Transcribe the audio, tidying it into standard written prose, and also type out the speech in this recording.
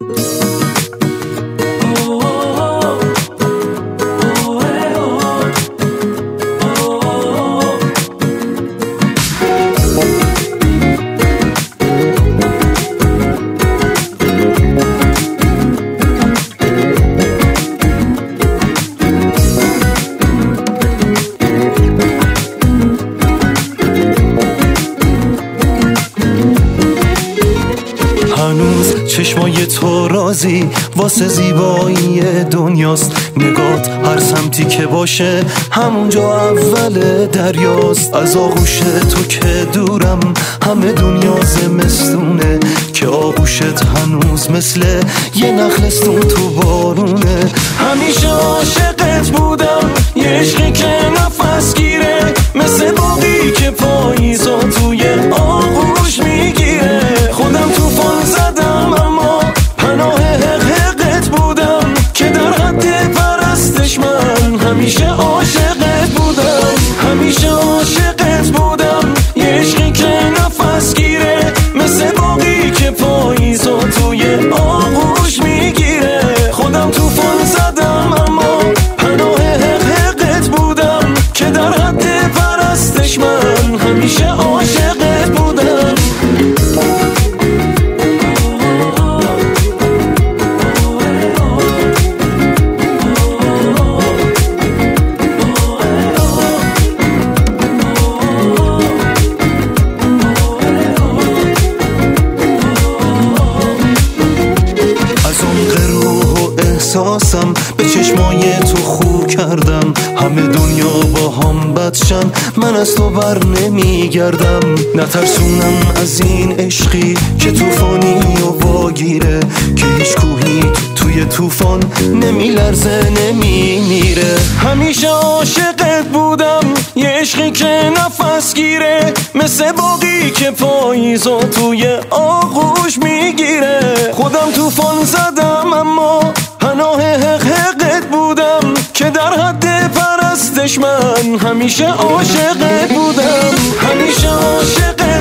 هنوز چشمای تو رازی واسه زیبایی دنیاست، نگات هر سمتی که باشه همونجا اول دریاست. از آغوش تو که دورم همه دنیا زمستونه، که آغوشت هنوز مثل یه نخلستون تو بارونه. همیشه عاشقت بودم، یه عشقی که نفس گیره، مثل باقی که پاییزا توی آغوش میگیره. خودم طوفان زدم اما پناه حقت بودم، که در حد پرستش من همیشه عاشقت بودم. همیشه عاشقت بودم، یه عشقی که نفس گیره، مثل باقی که پاییزا توی آغوش میگیره. خودم طوفان زدم اما پناه حقت بودم، که در حد پرستش من همیشه عاشقت بودم. احساسم به چشمای تو خو کردم، همه دنیا با هم بدشن من از تو بر نمیگردم. نترسونم از این عشقی که طوفانی و واگیره، که هیچ کوهی توی طوفان نمیلرزه نمیمیره. همیشه عاشقت بودم، یه عشقی که نفس گیره، مثل باقی که پاییزا توی آغوش میگیره. خودم طوفان زدم اما پناه حقت بودم، که در حد پرستش من همیشه عاشقت بودم. همیشه عاشقت